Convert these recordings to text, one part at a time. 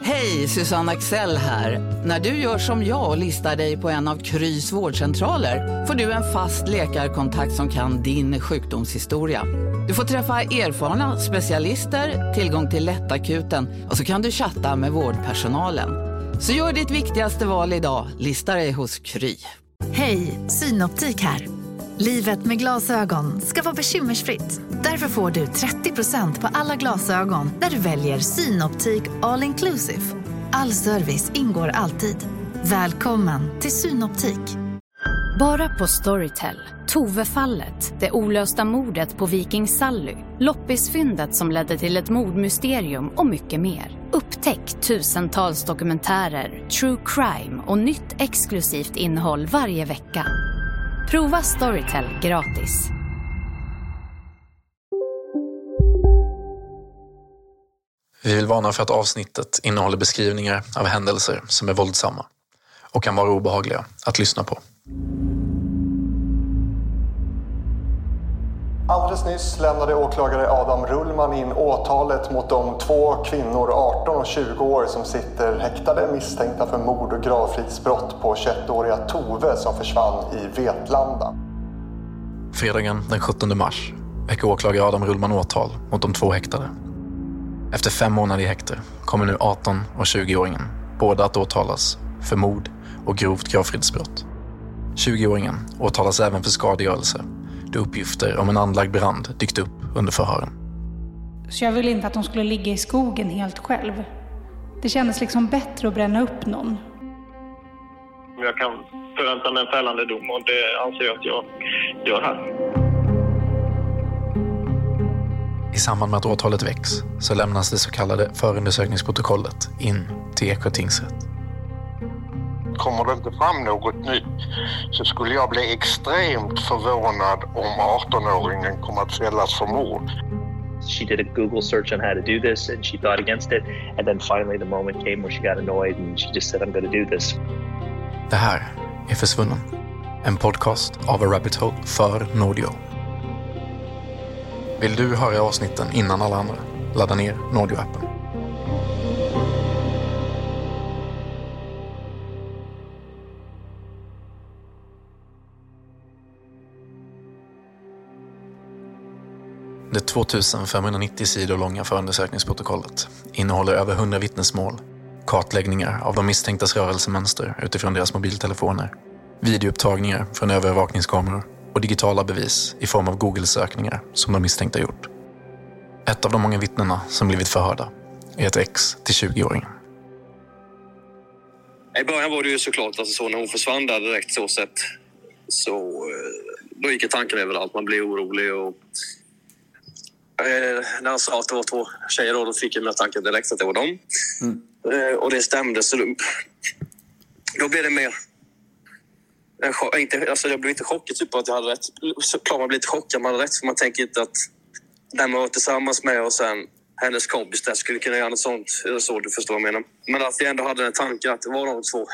Hej, Susanne Axel här. När du gör som jag och listar dig på en av Krys vårdcentraler får du en fast läkarkontakt som kan din sjukdomshistoria. Du får träffa erfarna specialister, tillgång till lättakuten och så kan du chatta med vårdpersonalen. Så gör ditt viktigaste val idag, lista dig hos Kry. Hej, Synoptik här. Livet med glasögon ska vara bekymmersfritt. Därför får du 30% på alla glasögon när du väljer Synoptik All Inclusive. All service ingår alltid. Välkommen till Synoptik. Bara på Storytel. Tove-fallet, det olösta mordet på Viking Sally, loppisfyndet som ledde till ett mordmysterium och mycket mer. Upptäck tusentals dokumentärer, true crime och nytt exklusivt innehåll varje vecka. Prova Storytel gratis. Vi vill varna för att avsnittet innehåller beskrivningar av händelser som är våldsamma och kan vara obehagliga att lyssna på. Alldeles nyss lämnade åklagare Adam Rullman in åtalet mot de 2 kvinnor 18 och 20 år som sitter häktade misstänkta för mord och gravfridsbrott på 21-åriga Tove som försvann i Vetlanda. Fredagen den 17 mars väcker åklagare Adam Rullman åtal mot de 2 häktade. Efter 5 månader i häkte kommer nu 18 och 20-åringen båda att åtalas för mord och grovt gravfridsbrott. 20-åringen åtalas även för skadegörelse då uppgifter om en anlagd brand dykt upp under förhören. Så jag ville inte att de skulle ligga i skogen helt själv. Det kändes liksom bättre att bränna upp någon. Jag kan förvänta mig en fällande dom och det anser jag att jag gör här. I samband med att åtalet väcks så lämnas det så kallade förundersökningsprotokollet in till Eksjö tingsrätt. Kommer det inte fram något nytt så skulle jag bli extremt förvånad om 18-åringen kommer att fällas för mord. She did a Google search on how to do this and she thought against it, and then finally the moment came where she got annoyed and she just said I'm going to do this. Det här är Försvunnen. En podcast av A Rabbit Hole för Nordio. Vill du höra avsnitten innan alla andra? Ladda ner Nordio-appen. Det 2590 sidor långa förundersökningsprotokollet innehåller över 100 vittnesmål, kartläggningar av de misstänktas rörelsemönster utifrån deras mobiltelefoner, videoupptagningar från övervakningskameror och digitala bevis i form av Google-sökningar som de misstänkta gjort. Ett av de många vittnena som blivit förhörda är ett ex till 20-åringen. I början var det ju såklart alltså så när hon försvann där direkt så sett så då gick tanken överallt. Man blev orolig och när han sa att det var 2 tjejer då fick jag med tanken direkt att det var dem. Och det stämde så då blev det mer jag blev inte chockad typ att jag hade rätt. Såklart man blir lite chockad man hade rätt för man tänker inte att den man var tillsammans med och sen hennes kompis där skulle kunna göra något sånt eller så, du förstår vad jag menar. Men att jag ändå hade den tanken att det var de 2.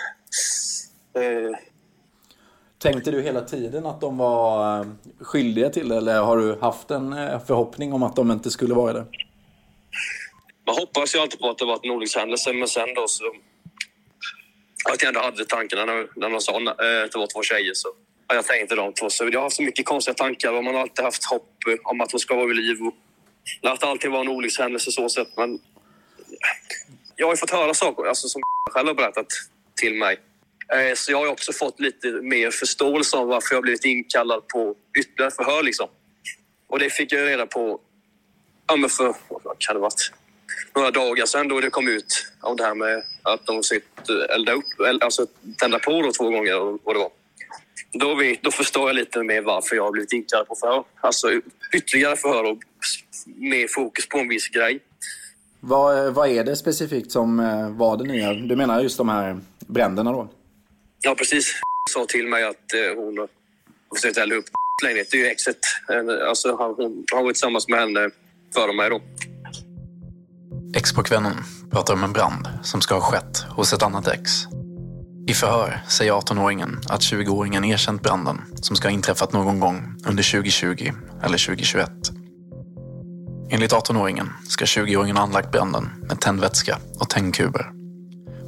Tänkte du hela tiden att de var skyldiga till det eller har du haft en förhoppning om att de inte skulle vara det? Man hoppas ju alltid på att det var en olyckshändelse men sen då så att jag ändå hade tankarna när man sa att det var 2 tjejer så jag tänkte de 2. Så jag har haft så mycket konstiga tankar och man har alltid haft hopp om att de ska vara vid liv och att alltid var en olyckshändelse så sett. Men jag har ju fått höra saker alltså, som själv har berättat till mig. Så jag har också fått lite mer förståelse av varför jag har blivit inkallad på ytterligare förhör liksom. Och det fick jag reda på för vad kan det varit? Några dagar sedan då det kom ut om det här med att de sitter elda upp, alltså tända på då 2 gånger och vad det var. Då förstår jag lite mer varför jag har blivit inkallad på förhör. Alltså ytterligare förhör och mer fokus på en viss grej. Vad är det specifikt som var det nya? Du menar just de här bränderna då? Ja, precis. Sa till mig att hon har försökt elda upp lägenhet. Det är ju exet. Alltså hon har varit tillsammans med henne före mig då. Ex-pojkvännen pratar om en brand som ska ha skett hos ett annat ex. I förhör säger 18-åringen att 20-åringen erkänt branden som ska ha inträffat någon gång under 2020 eller 2021. Enligt 18-åringen ska 20-åringen ha anlagt branden med tändvätska och tändkuber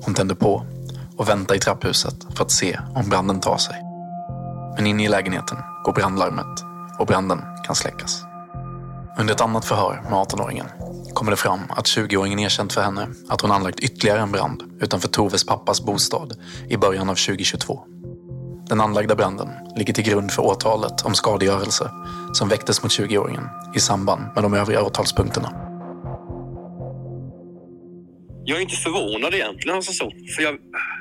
Hon tänder på och väntar i trapphuset för att se om branden tar sig. Men inne i lägenheten går brandlarmet och branden kan släckas. Under ett annat förhör med 18-åringen kommer det fram att 20-åringen erkänt för henne att hon anlagt ytterligare en brand utanför Toves pappas bostad i början av 2022. Den anlagda branden ligger till grund för åtalet om skadegörelse som väcktes mot 20-åringen i samband med de övriga åtalspunkterna. Jag är inte förvånad egentligen, alltså så. För jag,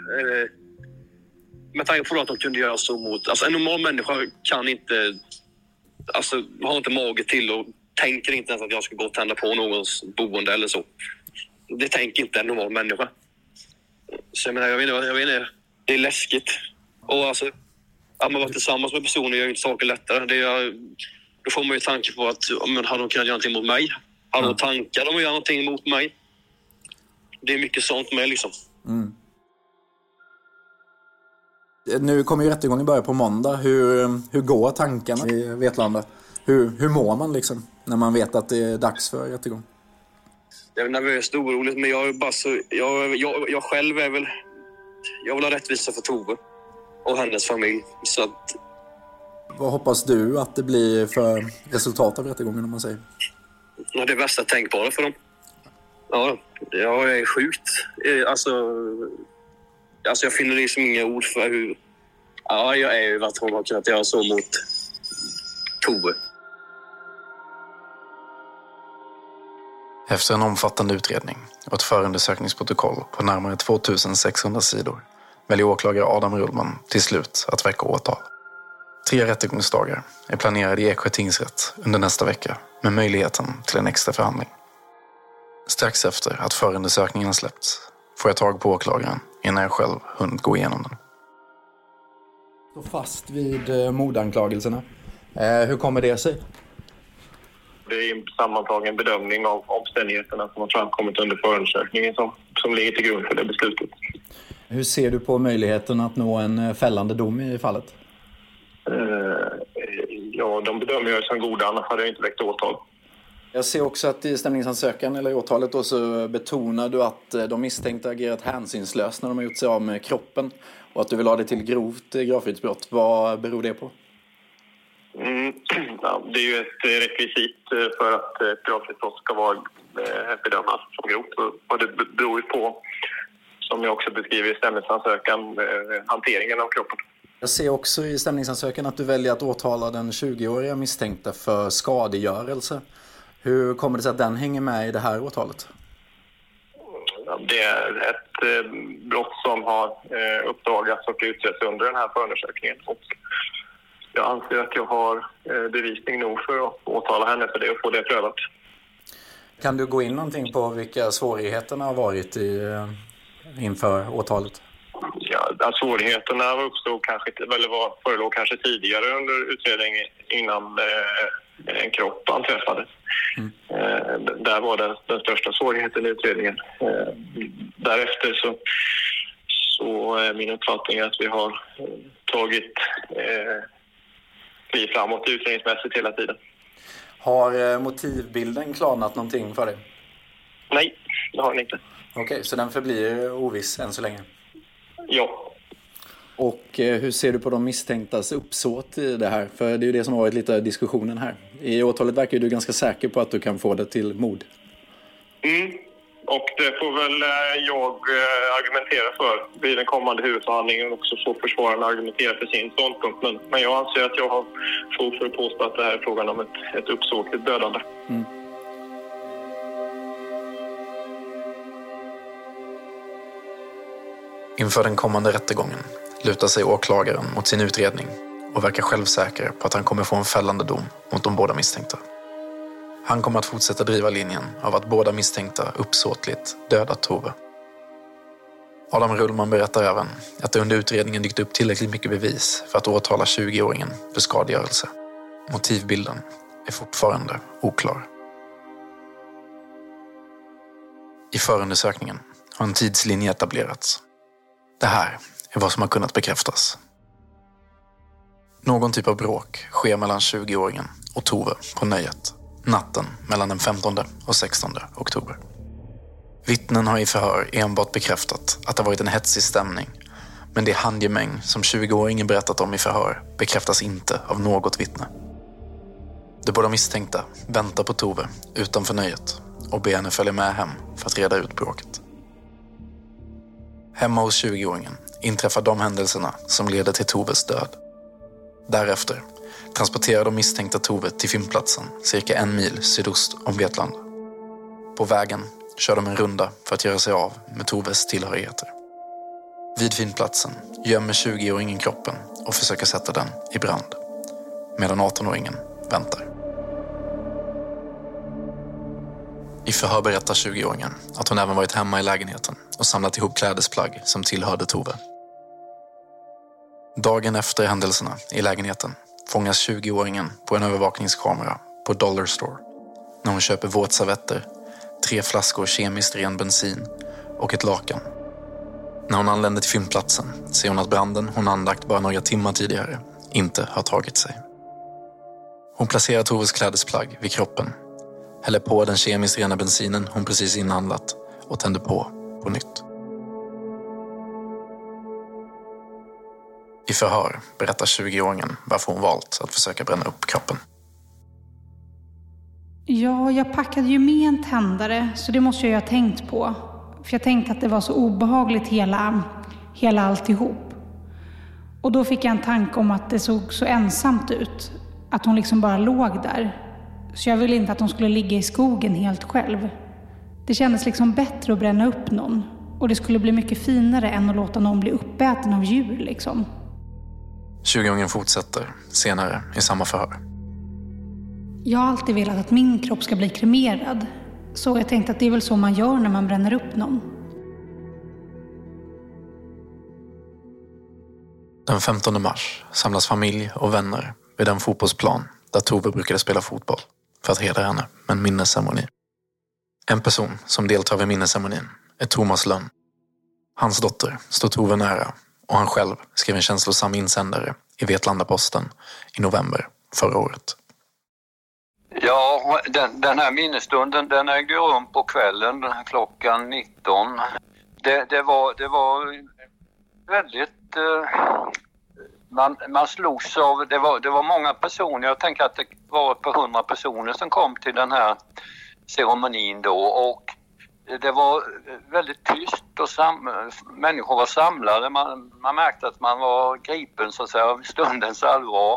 med tanke på att de kunde göra så mot... Alltså en normal människa kan inte... Alltså har inte mage till och tänker inte ens att jag ska gå och tända på någons boende eller så. Det tänker inte en normal människa. Så jag menar, jag vet inte, det är läskigt. Och alltså, att man var tillsammans med personer gör ju inte saker lättare. Då får man ju tanke på att men, har de kunnat göra någonting mot mig? Har de tankar om att göra någonting mot mig? Det är mycket sånt med liksom. Mm. Nu kommer ju rättegången börja på måndag. Hur går tankarna i Vetlanda? Hur mår man liksom när man vet att det är dags för rättegång? Jag är nervöst och oroligt, men jag är bara så... Jag själv är väl... Jag vill ha rättvisa för Tove och hennes familj. Så att... Vad hoppas du att det blir för resultat av rättegången, om man säger? Ja, det värsta tänkbara för dem. Ja, jag är sjukt. Alltså jag finner liksom inga ord för hur... Ja, jag är ju att hon har kunnat göra så mot Tove. Efter en omfattande utredning och ett förundersökningsprotokoll på närmare 2600 sidor väljer åklagare Adam Rullman till slut att väcka åtal. 3 rättegångsdagar är planerade i Eksjö tingsrätt under nästa vecka med möjligheten till en extra förhandling. Strax efter att förundersökningen släppts får jag tag på åklagaren innan jag själv hunnit gå igenom den. Stå fast vid mordanklagelserna. Hur kommer det sig? Det är en sammantagen bedömning av omständigheterna som har framkommit under förundersökningen som ligger till grund för det beslutet. Hur ser du på möjligheten att nå en fällande dom i fallet? Ja, de bedömer jag som goda, annars hade jag inte väckt åtal. Jag ser också att i stämningsansökan eller i åtalet då så betonar du att de misstänkta agerat hänsynslöst när de har gjort sig av med kroppen och att du vill ha det till grovt gravfridsbrott. Vad beror det på? Ja, det är ju ett rekvisit för att ett gravfridsbrott ska vara bedömas som grovt. Och det beror ju på, som jag också beskriver i stämningsansökan, hanteringen av kroppen. Jag ser också i stämningsansökan att du väljer att åtala den 20-åriga misstänkta för skadegörelse. Hur kommer det sig att den hänger med i det här åtalet? Det är ett brott som har uppdagats och utretts under den här förundersökningen. Och jag anser att jag har bevisning nog för att åtala henne för det och få det prövat. Kan du gå in någonting på vilka svårigheterna har varit inför åtalet? Ja, svårigheterna förelåg kanske tidigare under utredningen innan en kropp anträffades. Där var den största svårigheten i utredningen. Därefter så är min uppfattning att vi har tagit kliv framåt utredningsmässigt hela tiden. Har motivbilden klarnat någonting för dig? Nej, det har den inte. Okej, så den förblir oviss än så länge? Ja. Och hur ser du på de misstänktas uppsåt i det här? För det är ju det som har varit lite av diskussionen här. I åtalet verkar du ganska säker på att du kan få det till mord. Och det får väl jag argumentera för vid den kommande huvudförhandlingen och också få försvararna argumentera för sin ståndpunkt. Men jag anser att jag har fog för att påstå att det här är frågan om ett uppsåtligt dödande. Inför den kommande rättegången lutar sig åklagaren mot sin utredning och verkar självsäker på att han kommer få en fällande dom mot de båda misstänkta. Han kommer att fortsätta driva linjen av att båda misstänkta uppsåtligt dödat Tove. Adam Rullman berättar även att det under utredningen dykt upp tillräckligt mycket bevis för att åtala 20-åringen för skadegörelse. Motivbilden är fortfarande oklar. I förundersökningen har en tidslinje etablerats. Det här är vad som har kunnat bekräftas. Någon typ av bråk sker mellan 20-åringen och Tove på Nöjet natten mellan den 15 och 16 oktober. Vittnen har i förhör enbart bekräftat att det varit en hetsig stämning. Men det handgemäng som 20-åringen berättat om i förhör bekräftas inte av något vittne. De båda misstänkta väntar på Tove utanför nöjet och ber henne följa med hem för att reda ut bråket. Hemma hos 20-åringen inträffar de händelserna som leder till Toves död. Därefter transporterar de misstänkta Tove till fyndplatsen cirka 1 mil sydost om Vetlanda. På vägen kör de en runda för att göra sig av med Toves tillhörigheter. Vid fyndplatsen gömmer 20-åringen kroppen och försöker sätta den i brand, medan 18-åringen väntar. I förhör berättar 20-åringen att hon även varit hemma i lägenheten och samlat ihop klädesplagg som tillhörde Tove. Dagen efter händelserna i lägenheten fångas 20-åringen på en övervakningskamera på Dollar Store när hon köper våtservetter, 3 flaskor kemiskt ren bensin och ett lakan. När hon anländer till fyndplatsen ser hon att branden hon andakt bara några timmar tidigare inte har tagit sig. Hon placerar Toves klädesplagg vid kroppen, häller på den kemiskt rena bensinen hon precis inhandlat och tänder på nytt. I förhör berättar 20-åringen varför hon valt att försöka bränna upp kroppen. Ja, jag packade ju med en tändare, så det måste jag ju ha tänkt på. För jag tänkte att det var så obehagligt hela alltihop. Och då fick jag en tanke om att det såg så ensamt ut. Att hon liksom bara låg där. Så jag ville inte att hon skulle ligga i skogen helt själv. Det kändes liksom bättre att bränna upp någon. Och det skulle bli mycket finare än att låta någon bli uppäten av djur liksom. 20-åringen fortsätter senare i samma förhör. Jag har alltid velat att min kropp ska bli kremerad. Så jag tänkte att det är väl så man gör när man bränner upp någon. Den 15 mars samlas familj och vänner vid den fotbollsplan där Tove brukade spela fotboll för att hedra henne med en minnesceremoni. En person som deltar vid minnesceremonin är Thomas Lönn. Hans dotter står Tove nära och han själv skrev en känslosam insändare i Vetlanda-Posten i november förra året. Ja, den här minnesstunden den ägde rum på kvällen klockan 19. Det var väldigt... Man slogs av... Det var många personer. Jag tänker att det var på 100 personer som kom till den här ceremonin då. Och det var väldigt tyst och människor var samlade. Man märkte att man var gripen så att säga av stundens allvar.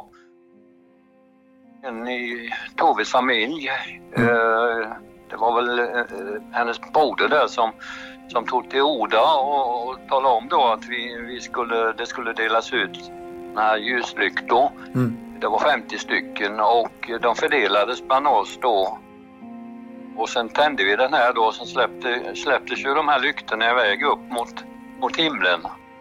I Toves familj. Det var väl hennes broder där som tog till orda och talade om då att det skulle delas ut några ljuslyktor. Det var 50 stycken och de fördelades bland oss då. Och sen tände vi den här då och sen släpptes ju de här lyktorna iväg upp mot himlen.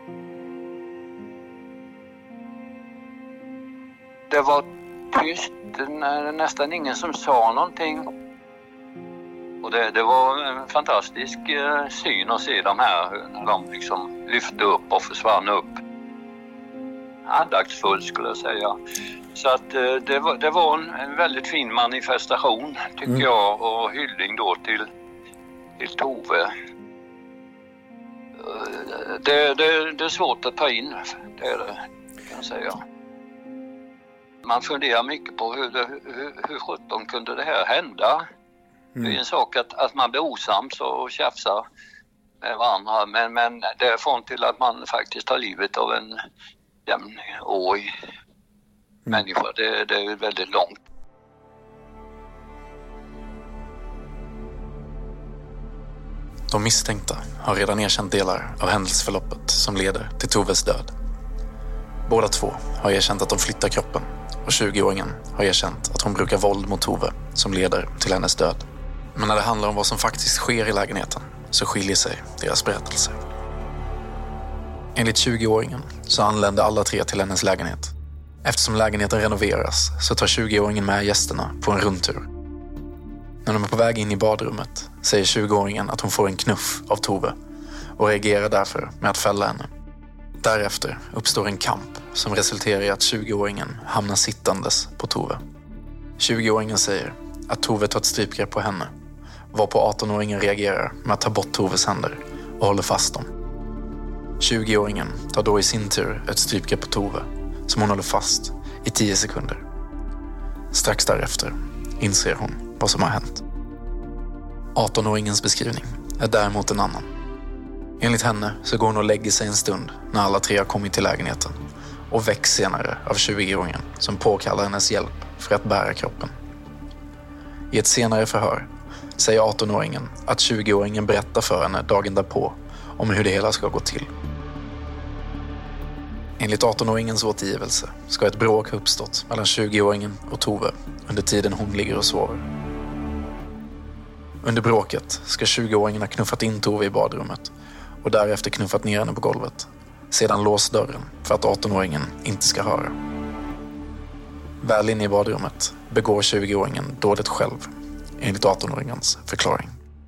Det var tyst, nästan ingen som sa någonting. Och det var en fantastisk syn att se de här när de liksom lyfte upp och försvann upp. Andaktsfull skulle jag säga. Så att det var en väldigt fin manifestation tycker jag och hyllning då till Tove. Det är svårt att ta in, det är det kan jag säga. Man funderar mycket på hur sjutton kunde det här hända. Det är en sak att man blir osams och tjafsar med varandra. Men det är från till att man faktiskt tar livet av en jämnårig människa. Det är väldigt långt. De misstänkta har redan erkänt delar av händelseförloppet som leder till Toves död. Båda två har erkänt att de flyttar kroppen och 20-åringen har erkänt att hon brukar våld mot Tove som leder till hennes död. Men när det handlar om vad som faktiskt sker i lägenheten så skiljer sig deras berättelser. Enligt 20-åringen så anländer alla 3 till hennes lägenhet. Eftersom lägenheten renoveras så tar 20-åringen med gästerna på en rundtur. När de är på väg in i badrummet säger 20-åringen att hon får en knuff av Tove och reagerar därför med att fälla henne. Därefter uppstår en kamp som resulterar i att 20-åringen hamnar sittandes på Tove. 20-åringen säger att Tove tar ett strypgrepp på henne varpå 18-åringen reagerar med att ta bort Toves händer och håller fast dem. 20-åringen tar då i sin tur ett strypgrepp på Tove som hon håller fast i 10 sekunder. Strax därefter inser hon vad som har hänt. 18-åringens beskrivning är däremot en annan. Enligt henne så går hon och lägger sig en stund när alla tre har kommit till lägenheten och väcks senare av 20-åringen som påkallar hennes hjälp för att bära kroppen. I ett senare förhör säger 18-åringen att 20-åringen berättar för henne dagen därpå om hur det hela ska gå till. Enligt 18-åringens återgivelse ska ett bråk ha uppstått mellan 20-åringen och Tove under tiden hon ligger och sover. Under bråket ska 20-åringen ha knuffat in Tove i badrummet och därefter knuffat ner henne på golvet. Sedan låst dörren för att 18-åringen inte ska höra. Väl inne i badrummet begår 20-åringen dådet själv, enligt 18-åringens förklaring.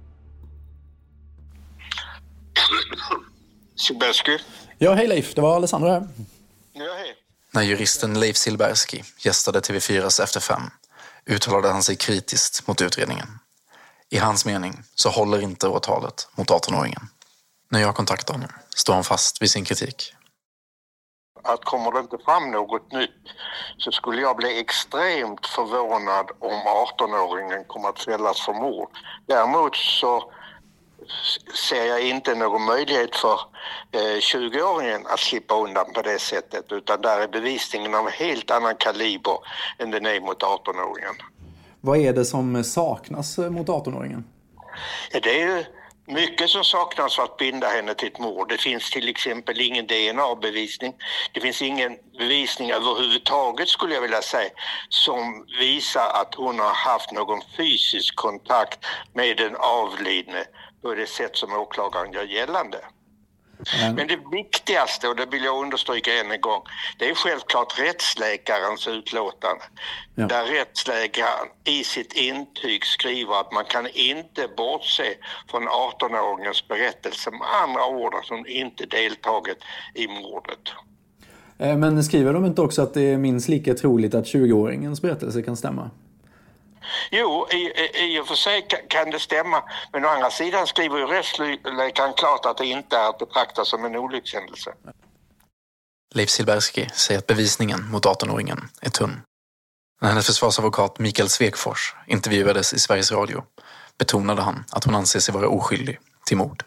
Silbersky. Ja, hej Leif. Det var Alessandro här. Ja, hej. När juristen Leif Silbersky gästade TV4s Efter 5 uttalade han sig kritiskt mot utredningen. I hans mening så håller inte åtalet mot 18-åringen. När jag kontaktar honom står han fast vid sin kritik. Att kommer det inte fram något nytt så skulle jag bli extremt förvånad om 18-åringen kommer att fällas för mord. Däremot så ser jag inte någon möjlighet för 20-åringen att slippa undan på det sättet, utan där är bevisningen av helt annan kaliber än den är mot 18-åringen. Vad är det som saknas mot 18-åringen? Ja, det är ju mycket som saknas för att binda henne till ett mord. Det finns till exempel ingen DNA-bevisning. Det finns ingen bevisning överhuvudtaget, skulle jag vilja säga, som visar att hon har haft någon fysisk kontakt med den avlidne på det sätt som åklagaren gör gällande. Men det viktigaste, och det vill jag understryka än en gång, det är självklart rättsläkarens utlåtande. Ja. Där rättsläkaren i sitt intyg skriver att man kan inte bortse från 18-åringens berättelse, med andra ord att hon inte deltagit i mordet. Men skriver de inte också att det är minst lika troligt att 20-åringens berättelse kan stämma? Jo, i och för sig kan det stämma. Men å andra sidan skriver ju rättsläkaren klart att det inte är att betrakta som en olyckshändelse. Leif Silbersky säger att bevisningen mot 18-åringen är tunn. När hennes försvarsadvokat Mikael Svekfors intervjuades i Sveriges Radio betonade han att hon anser sig vara oskyldig till mord.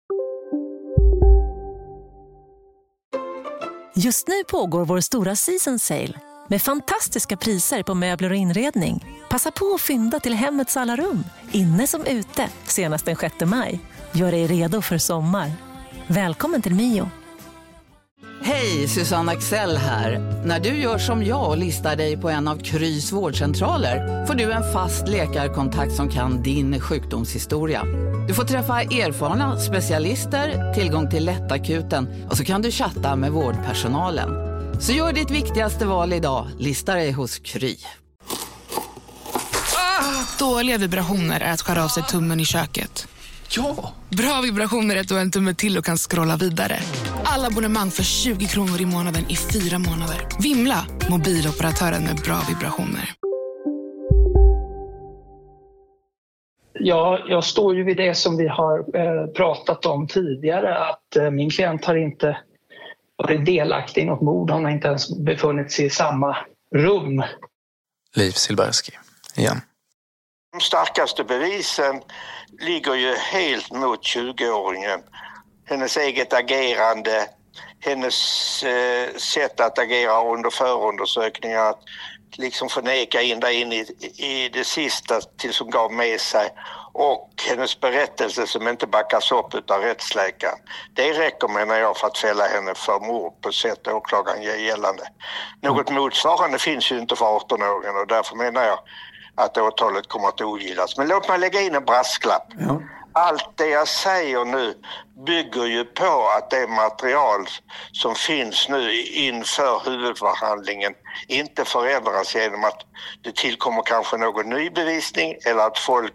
Just nu pågår vår stora season sale med fantastiska priser på möbler och inredning. Passa på att fynda till hemmets alla rum, inne som ute, senast den 6 maj. Gör dig redo för sommar. Välkommen till Mio. Hej, Susanne Axel här. När du gör som jag och listar dig på en av Krys vårdcentraler får du en fast läkarkontakt som kan din sjukdomshistoria. Du får träffa erfarna specialister, tillgång till lättakuten och så kan du chatta med vårdpersonalen. Så gör ditt viktigaste val idag. Lista dig hos Kry. Dåliga vibrationer är att skära av sig tummen i köket. Ja! Bra vibrationer är att du har en tumme till och kan scrolla vidare. Alla abonnemang för 20 kronor i månaden i 4 månader. Vimla! Mobiloperatören med bra vibrationer. Ja, jag står ju vid det som vi har pratat om tidigare. Att min klient har inte varit delaktig i något mord. Han har inte ens befunnit sig i samma rum. Leif Silbersky, igen. De starkaste bevisen ligger ju helt mot 20-åringen. Hennes eget agerande, hennes sätt att agera under förundersökningar, att liksom förneka in i det sista tills hon gav med sig, och hennes berättelse som inte backas upp av rättsläkaren. Det räcker, menar jag, för att fälla henne för mord på sätt åklagaren ger gällande. Något motsvarande finns ju inte för 18-åringen, och därför menar jag att åtalet kommer att ogillas. Men låt mig lägga in en brasklapp. Ja. Allt det jag säger nu bygger ju på att det material som finns nu inför huvudförhandlingen inte förändras genom att det tillkommer kanske någon ny bevisning eller att folk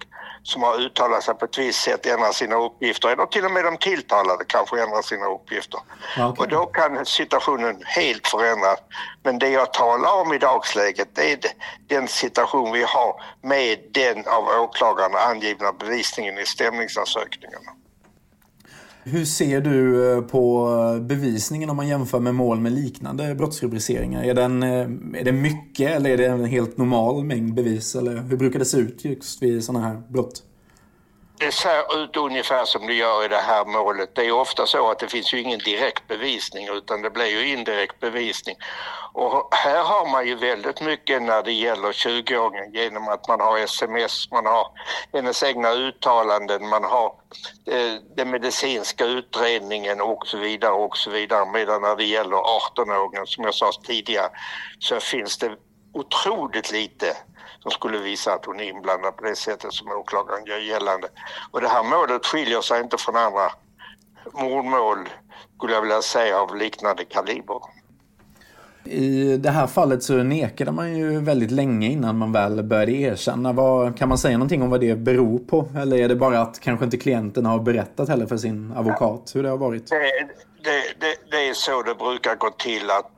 som har uttalat sig på ett visst sätt ändrar sina uppgifter, eller till och med de tilltalade kanske ändrar sina uppgifter. Okay. Och då kan situationen helt förändras. Men det jag talar om i dagsläget, det är den situation vi har med den av åklagarna angivna bevisningen i stämningsansökningarna. Hur ser du på bevisningen om man jämför med mål med liknande brottsrubriceringar? Är det mycket eller är det en helt normal mängd bevis? Eller hur brukar det se ut just vid sådana här brott? Det ser ut ungefär som det gör i det här målet. Det är ofta så att det finns ju ingen direkt bevisning utan det blir ju indirekt bevisning. Och här har man ju väldigt mycket när det gäller 20-åringen genom att man har sms, man har hennes egna uttalanden, man har den medicinska utredningen och så vidare och så vidare. Medan när det gäller 18-åringen, som jag sa tidigare, så finns det otroligt lite som skulle visa att hon är inblandad på det sättet som åklagaren gör gällande. Och det här målet skiljer sig inte från andra mordmål, skulle jag vilja säga, av liknande kaliber. I det här fallet så nekade man ju väldigt länge innan man väl började erkänna. Kan man säga någonting om vad det beror på? Eller är det bara att kanske inte klienten har berättat heller för sin advokat hur det har varit? Det är så det brukar gå till att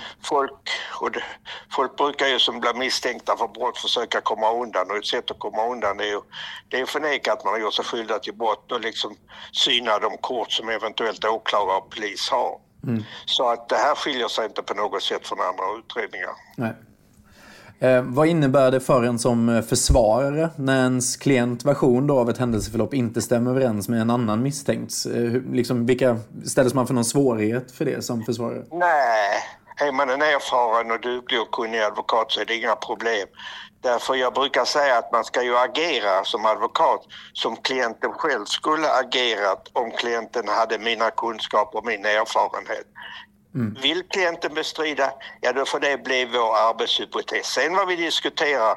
folk brukar ju som blir misstänkta för brott försöka komma undan, och ett sätt att komma undan är att förneka att man har gjort sig skyldig till brott och liksom syna de kort som eventuellt åklagare och polis har. Så att det här skiljer sig inte på något sätt från andra utredningar. Nej. Vad innebär det för en som försvarare när ens klientversion då av ett händelseförlopp inte stämmer överens med en annan misstänkt? Vilka ställs man för någon svårighet för det som försvarare? Nej, är man en erfaren och duglig och kunnig advokat så är det inga problem. Därför jag brukar säga att man ska ju agera som advokat som klienten själv skulle agerat om klienten hade mina kunskaper och min erfarenhet. Vill klienten bestrida, ja då får det bli vår arbetshypotes. Sen vad vi diskuterar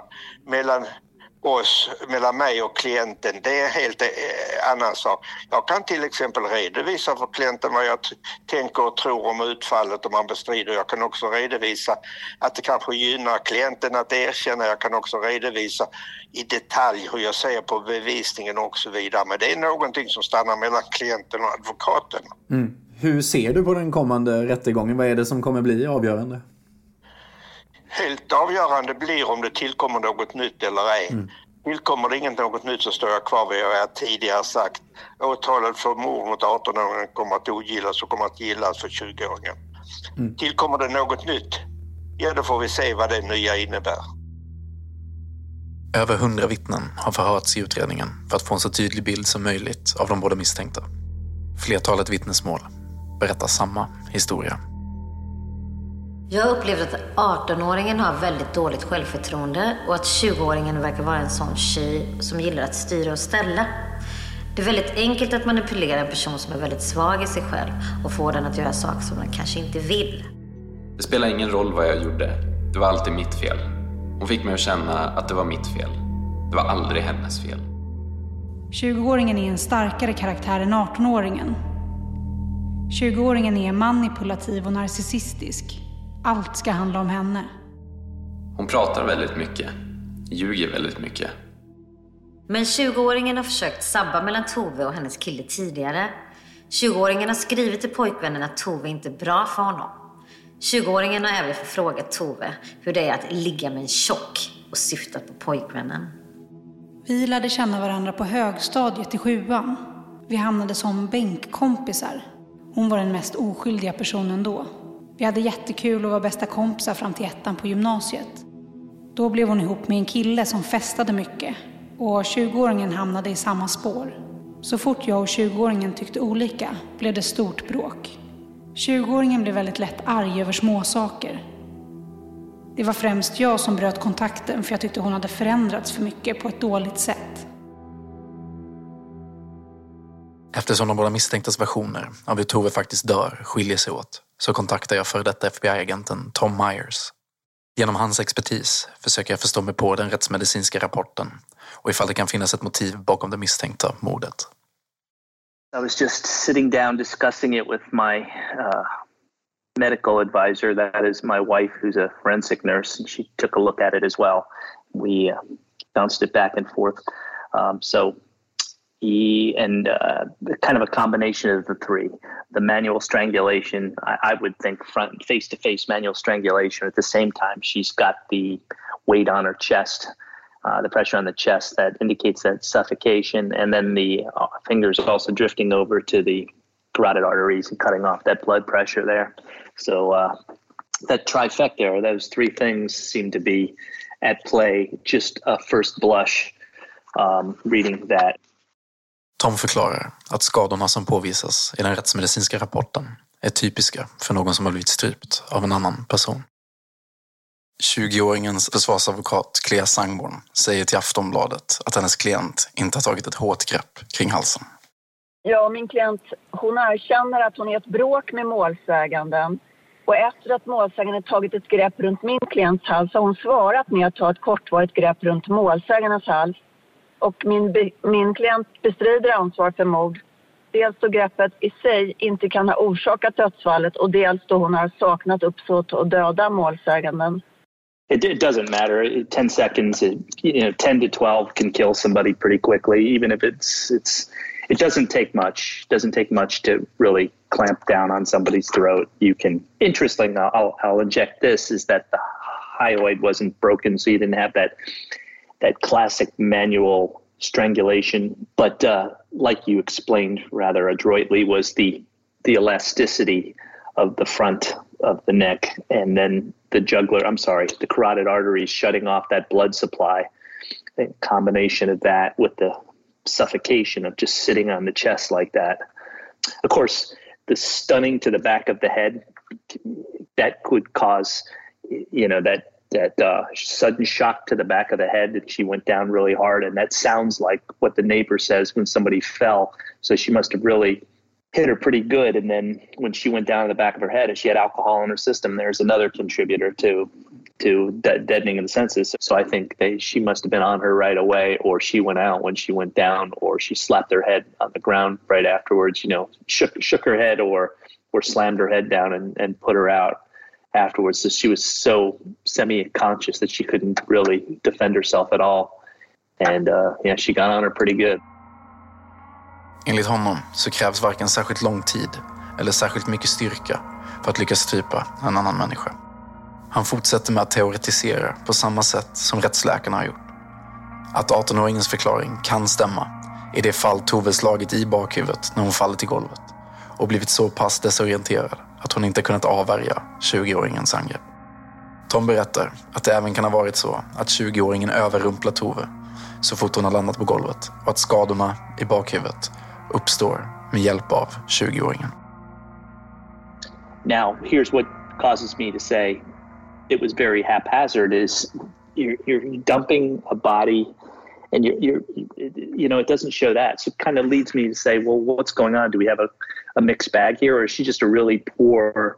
mellan mig och klienten, det är helt annan sak. Jag kan till exempel redovisa för klienten vad jag tänker och tror om utfallet om man bestrider. Jag kan också redovisa att det kanske gynnar klienten att erkänna. Jag kan också redovisa i detalj hur jag ser på bevisningen och så vidare. Men det är någonting som stannar mellan klienten och advokaten. Hur ser du på den kommande rättegången? Vad är det som kommer bli avgörande? Helt avgörande blir om det tillkommer något nytt eller ej. Tillkommer det inget något nytt så står jag kvar vid vad jag tidigare sagt. Åtalet för mord mot 18-åringen kommer att ogillas och kommer att gillas för 20-åringen. Tillkommer det något nytt, ja då får vi se vad det nya innebär. Över 100 vittnen har förhörts i utredningen för att få en så tydlig bild som möjligt av de båda misstänkta. Flertalet vittnesmål berättar samma historia. Jag upplevde att 18-åringen har väldigt dåligt självförtroende och att 20-åringen verkar vara en sån tjej som gillar att styra och ställa. Det är väldigt enkelt att manipulera en person som är väldigt svag i sig själv och få den att göra saker som den kanske inte vill. Det spelar ingen roll vad jag gjorde. Det var alltid mitt fel. Hon fick mig att känna att det var mitt fel. Det var aldrig hennes fel. 20-åringen är en starkare karaktär än 18-åringen. 20-åringen är manipulativ och narcissistisk. Allt ska handla om henne. Hon pratar väldigt mycket. Ljuger väldigt mycket. Men 20-åringen har försökt sabba mellan Tove och hennes kille tidigare. 20-åringen har skrivit till pojkvännen att Tove inte är bra för honom. 20-åringen har även frågat Tove hur det är att ligga med en tjock och syftat på pojkvännen. Vi lärde känna varandra på högstadiet i 7:an. Vi hamnade som bänkkompisar. Hon var den mest oskyldiga personen då. Vi hade jättekul och var bästa kompisar fram till 1:an på gymnasiet. Då blev hon ihop med en kille som festade mycket. Och 20-åringen hamnade i samma spår. Så fort jag och 20-åringen tyckte olika blev det stort bråk. 20-åringen blev väldigt lätt arg över små saker. Det var främst jag som bröt kontakten för jag tyckte hon hade förändrats för mycket på ett dåligt sätt. Eftersom de båda misstänktas versioner av hur Tove faktiskt dör skiljer sig åt så kontaktar jag för detta FBI-agenten Tom Myers. Genom hans expertis försöker jag förstå mig på den rättsmedicinska rapporten och ifall det kan finnas ett motiv bakom det misstänkta mordet. I was just sitting down discussing it with my medical advisor. That is my wife, who's a forensic nurse, and she took a look at it as well. We bounced it back and forth. Kind of a combination of the three. The manual strangulation, I would think front face-to-face manual strangulation. At the same time, she's got the weight on her chest, the pressure on the chest that indicates that suffocation, and then the fingers also drifting over to the carotid arteries and cutting off that blood pressure there. So that trifecta, or those three things, seem to be at play. Just a first blush reading that. Tom förklarar att skadorna som påvisas i den rättsmedicinska rapporten är typiska för någon som har blivit strypt av en annan person. 20-åringens försvarsadvokat Clea Sangborn säger till Aftonbladet att hennes klient inte har tagit ett hårt grepp kring halsen. Ja, min klient, hon erkänner att hon är ett bråk med målsäganden. Och efter att målsäganden tagit ett grepp runt min klients hals har hon svarat med att ta ett kortvarigt grepp runt målsägandens hals. Och min klient bestrider ansvar för mord. Dels då greppet i sig inte kan ha orsakat dödsfallet och dels då hon har saknat uppsåt att döda målsäganden. It doesn't matter. 10 seconds, 10 to 12 can kill somebody pretty quickly, even if it doesn't take much. It doesn't take much to really clamp down on somebody's throat. You can, interesting, I'll inject this, is that the hyoid wasn't broken, so you didn't have that classic manual strangulation. But like you explained rather adroitly, was the elasticity of the front of the neck and then the carotid arteries shutting off that blood supply. The combination of that with the suffocation of just sitting on the chest like that. Of course, the stunning to the back of the head, that could cause, that sudden shock to the back of the head that she went down really hard. And that sounds like what the neighbor says when somebody fell. So she must have really hit her pretty good. And then when she went down to the back of her head, and she had alcohol in her system, there's another contributor to deadening of the senses. So I think she must have been on her right away, or she went out when she went down, or she slapped her head on the ground right afterwards, shook her head or slammed her head down and put her out afterwards. So she was so semi-conscious that she couldn't really defend herself at all. And she got on her pretty good. Enligt honom så krävs varken särskilt lång tid eller särskilt mycket styrka för att lyckas strypa en annan människa. Han fortsätter med att teoretisera på samma sätt som rättsläkarna har gjort. Att 18-åringens förklaring kan stämma i det fall Tove slagit i bakhuvudet när hon fallit till golvet och blivit så pass desorienterad att hon inte kunnat avvärja 20-åringens angrepp. Tom berättar att det även kan ha varit så att 20-åringen överrumplar Tove så fort hon har landat på golvet och att skadorna i bakhuvudet uppstår med hjälp av 20-åringen. Now, here's what causes me to say it was very haphazard is you're dumping a body and it doesn't show that. So it kind of leads me to say, well, what's going on? Do we have a mixed bag here, or is she just a really poor,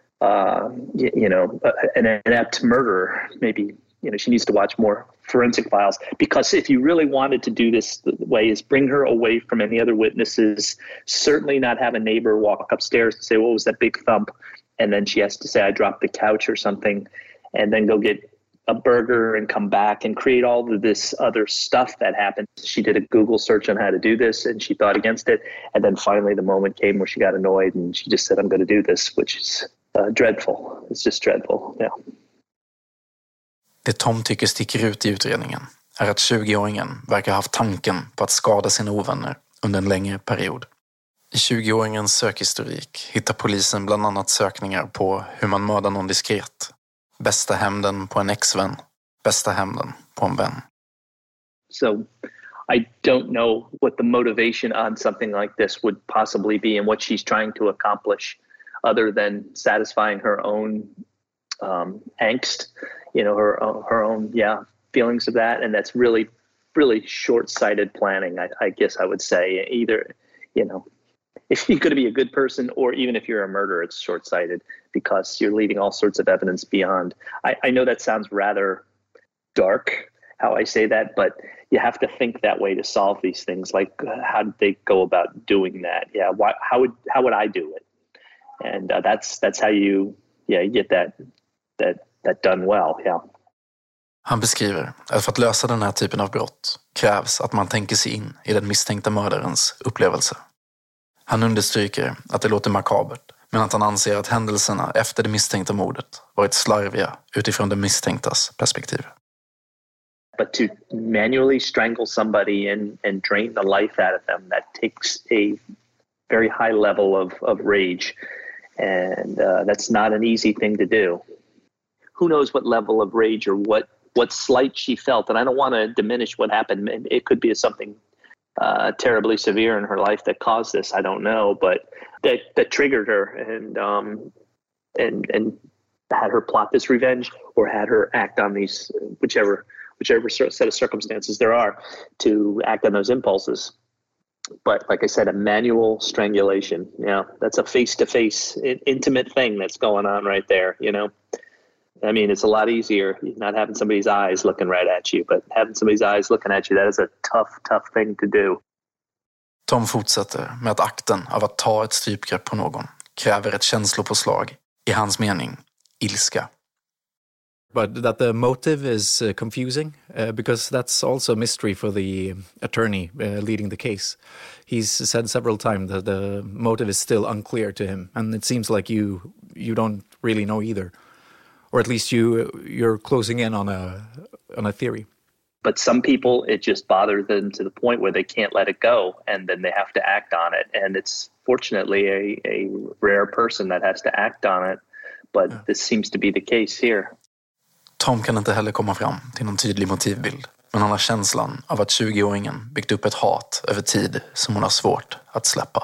an inept murderer? Maybe, she needs to watch more forensic files, because if you really wanted to do this the way is bring her away from any other witnesses, certainly not have a neighbor walk upstairs and say, what was that big thump? And then she has to say, I dropped the couch or something, and then go get a burger and come back and create all of this other stuff that happened. She did a Google search on how to do this and she thought against it. And then finally the moment came where she got annoyed and she just said, I'm going to do this, which is dreadful. It's just dreadful. Yeah. Det Tom tycker sticker ut i utredningen är att 20-åringen verkar ha haft tanken på att skada sina ovänner under en längre period. I 20-åringens sökhistorik hittar polisen bland annat sökningar på hur man mördar någon diskret, bästa hämnden på en ex-vän, bästa hämnden på en vän. So I don't know what the motivation on something like this would possibly be and what she's trying to accomplish other than satisfying her own angst, her own feelings of that. And that's really, really short-sighted planning, I guess I would say. Either, if you're going to be a good person or even if you're a murderer, it's short-sighted because you're leaving all sorts of evidence beyond. I know that sounds rather dark, how I say that, but you have to think that way to solve these things. Like, how did they go about doing that? Yeah, how would I do it? And that's how you get that done well. Yeah. Han beskriver att för att lösa den här typen av brott krävs att man tänker sig in i den misstänkta mördarens upplevelse. Han understryker att det låter makabert, men att han anser att händelserna efter det misstänkta mordet varit slarviga utifrån den misstänktas perspektiv. But to manually strangle somebody and drain the life out of them, that takes a very high level of rage. And that's not an easy thing to do. Who knows what level of rage or what slight she felt. And I don't want to diminish what happened. It could be something terribly severe in her life that caused this. I don't know, but that triggered her and had her plot this revenge or had her act on these, whichever set of circumstances there are, to act on those impulses. But like I said, a manual strangulation, that's a face-to-face intimate thing that's going on right there, I mean, it's a lot easier not having somebody's eyes looking right at you, but having somebody's eyes looking at you, that is a tough thing to do. Tom fortsätter med att akten av att ta ett strypgrepp på någon kräver ett känslopåslag, i hans mening, ilska. But that the motive is confusing because that's also a mystery for the attorney leading the case. He's said several times that the motive is still unclear to him, and it seems like you don't really know either, or at least you're closing in on a theory. But some people, it just bothers them to the point where they can't let it go, and then they have to act on it. And it's fortunately a rare person that has to act on it, but this seems to be the case here. Tom kan inte heller komma fram till någon tydlig motivbild, men han har känslan av att 20-åringen byggt upp ett hat över tid som hon har svårt att släppa.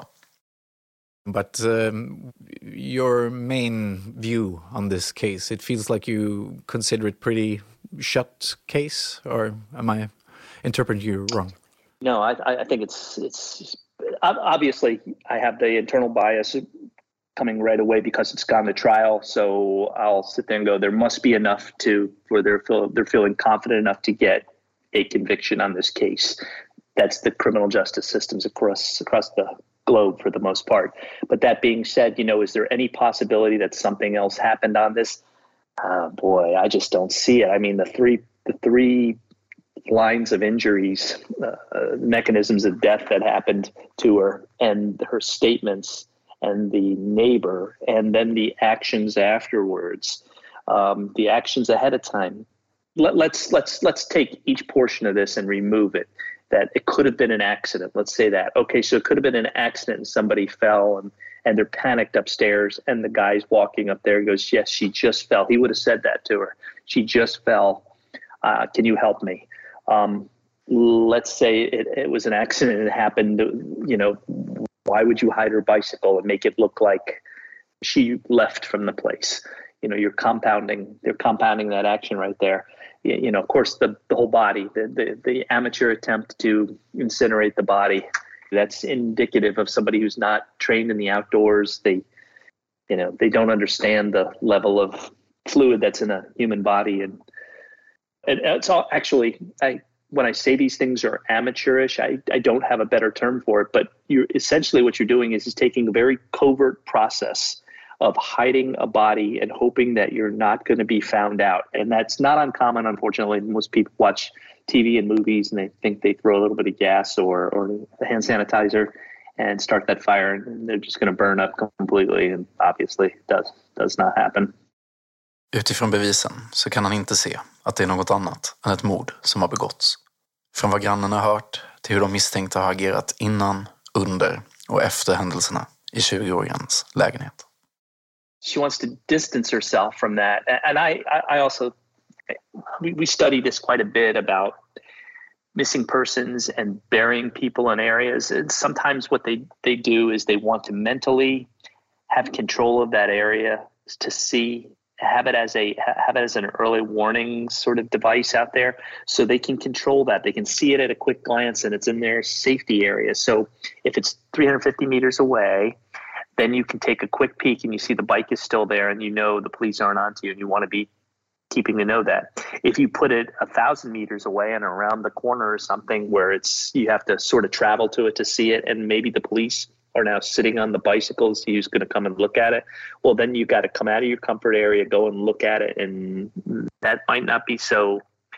But your main view on this case, it feels like you consider it pretty shut case, or am I interpreting you wrong? No, I think it's obviously I have the internal bias coming right away because it's gone to trial. So I'll sit there and go, there must be enough where they're feeling confident enough to get a conviction on this case. That's the criminal justice systems across the globe for the most part. But that being said, is there any possibility that something else happened on this? Boy, I just don't see it. I mean, the three lines of injuries, mechanisms of death that happened to her, and her statements, and the neighbor, and then the actions afterwards, the actions ahead of time. Let's take each portion of this and remove it. That it could have been an accident. Let's say that. Okay, so it could have been an accident and somebody fell and they're panicked upstairs and the guy's walking up there and goes, yes, she just fell. He would have said that to her. She just fell. Can you help me? Let's say it was an accident and it happened, why would you hide her bicycle and make it look like she left from the place? They're compounding that action right there. Of course, the whole body, the amateur attempt to incinerate the body, that's indicative of somebody who's not trained in the outdoors. They don't understand the level of fluid that's in a human body. And it's all actually, when I say these things are amateurish, I don't have a better term for it, but essentially what you're doing is taking a very covert process of hiding a body and hoping that you're not going to be found out. And that's not uncommon, unfortunately. Most people watch TV and movies and they think they throw a little bit of gas or hand sanitizer and start that fire and they're just going to burn up completely. And obviously it does not happen. Utifrån bevisen så kan han inte se att det är något annat än ett mord som har begåtts. Från vad grannen har hört till hur de misstänkta har agerat innan, under och efter händelserna i 20-åringens lägenhet. She wants to distance herself from that. And I also, we study this quite a bit about missing persons and burying people in areas. And sometimes what they do is they want to mentally have control of that area to see, have it as an early warning sort of device out there so they can control that. They can see it at a quick glance and it's in their safety area. So if it's 350 meters away, then you can take a quick peek and you see the bike is still there and the police aren't onto you and you want to be keeping to know that. If you put it 1,000 meters away and around the corner or something where you have to sort of travel to it to see it and maybe the police are now sitting on the bicycle to see who's going to come and look at it, well, then you got to come out of your comfort area, go and look at it, and that might not be so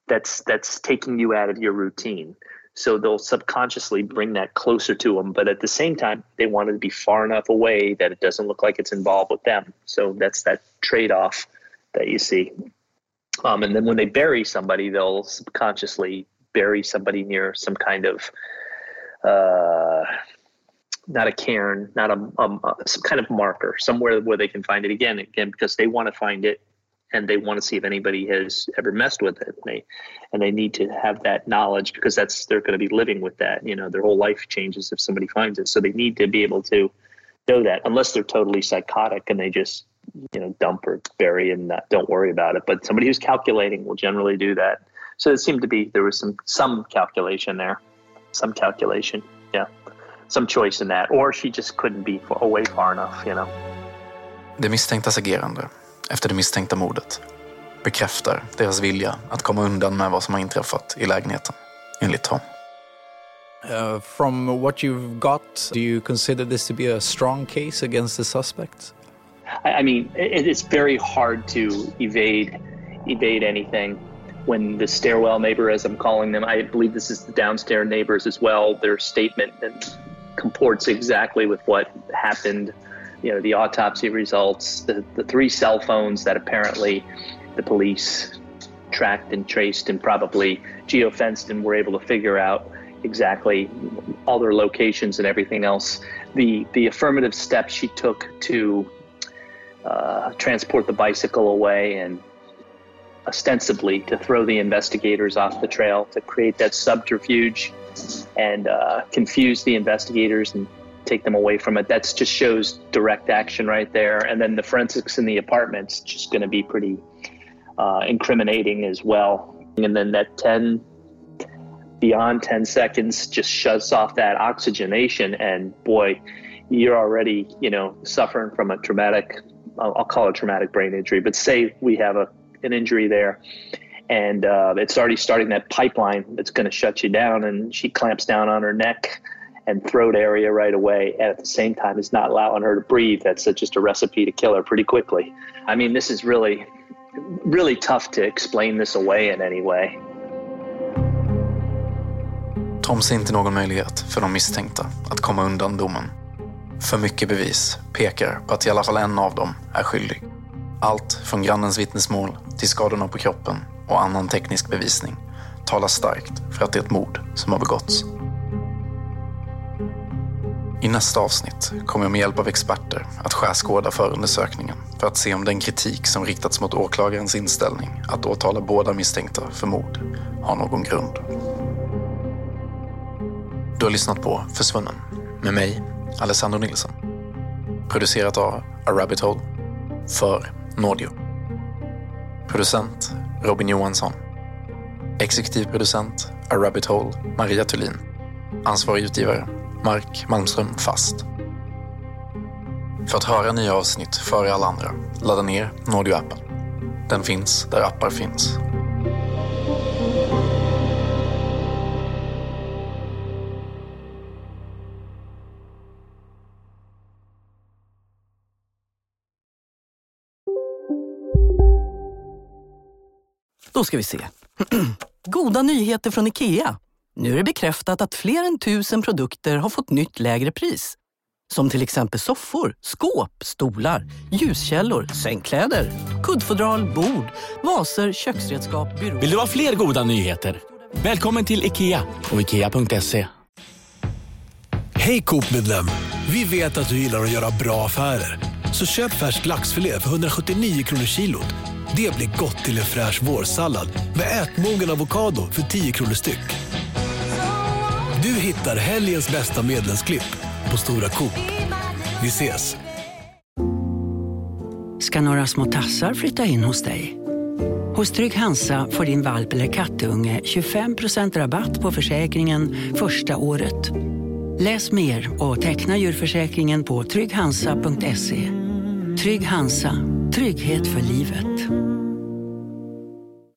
that's taking you out of your routine. So they'll subconsciously bring that closer to them, but at the same time, they want it to be far enough away that it doesn't look like it's involved with them. So that's that trade-off that you see. And then when they bury somebody, they'll subconsciously bury somebody near some kind of, not a cairn, not some kind of marker, somewhere where they can find it again, because they want to find it and they want to see if anybody has ever messed with it. And they need to have that knowledge, because they're going to be living with that. You know, their whole life changes if somebody finds it. So they need to be able to know that, unless they're totally psychotic and they just, dump or bury and don't worry about it. But somebody who's calculating will generally do that. So it seemed to be there was some calculation there, some choice in that, or she just couldn't be away far enough, Det misstänktas agerande efter det misstänkta mordet bekräftar deras vilja att komma undan med vad som har inträffat i lägenheten, enligt Tom. From what you've got, do you consider this to be a strong case against the suspects? I mean, it's very hard to evade anything. When the stairwell neighbor, as I'm calling them, I believe this is the downstairs neighbors as well, their statement comports exactly with what happened. The autopsy results, the 3 cell phones that apparently the police tracked and traced and probably geofenced and were able to figure out exactly all their locations and everything else. The affirmative steps she took to transport the bicycle away and ostensibly to throw the investigators off the trail, to create that subterfuge and confuse the investigators and take them away from it. That just shows direct action right there. And then the forensics in the apartment's just going to be pretty incriminating as well. And then that beyond 10 seconds just shuts off that oxygenation. And boy, you're already, suffering from a traumatic, I'll call it traumatic brain injury, but say we have an injury there and it's already starting that pipeline that's going to shut you down, and she clamps down on her neck and throat area right away, and at the same time is not allowing her to breathe. That's just a recipe to kill her pretty quickly. I mean, this is really, really tough to explain this away in any way. Tom ser inte någon möjlighet för de misstänkta att komma undan domen. För mycket bevis pekar på att i alla fall en av dem är skyldig. Allt från grannens vittnesmål till skadorna på kroppen och annan teknisk bevisning talar starkt för att det är ett mord som har begåtts. I nästa avsnitt kommer jag med hjälp av experter att skärskåda förundersökningen för att se om den kritik som riktats mot åklagarens inställning att åtala båda misstänkta för mord har någon grund. Du har lyssnat på Försvunnen med mig, Alessandro Nilsson. Producerat av A Rabbit Hole för Nordio. Producent Robin Johansson. Exekutiv producent A Rabbit Hole Maria Thulin. Ansvarig utgivare Mark Malmström Fast. För att höra nya avsnitt före alla andra, ladda ner Nordio-appen. Den finns där appar finns. Då ska vi se. Goda nyheter från IKEA. Nu är det bekräftat att fler än 1000 produkter har fått nytt lägre pris. Som till exempel soffor, skåp, stolar, ljuskällor, sängkläder, kuddfodral, bord, vaser, köksredskap, byråer. Vill du ha fler goda nyheter? Välkommen till IKEA och IKEA.se. Hej Coop-medlem! Vi vet att du gillar att göra bra affärer. Så köp färsk laxfilé för 179 kronor kilot. Det blir gott till en fräsch vårsallad med ätmogen avokado för 10 kronor styck. Du hittar helgens bästa medlemsklipp på Stora Coop. Vi ses! Ska några små tassar flytta in hos dig? Hos Trygg Hansa får din valp eller kattunge 25% rabatt på försäkringen första året. Läs mer och teckna djurförsäkringen på trygghansa.se. Trygg Hansa. Trygghet för livet.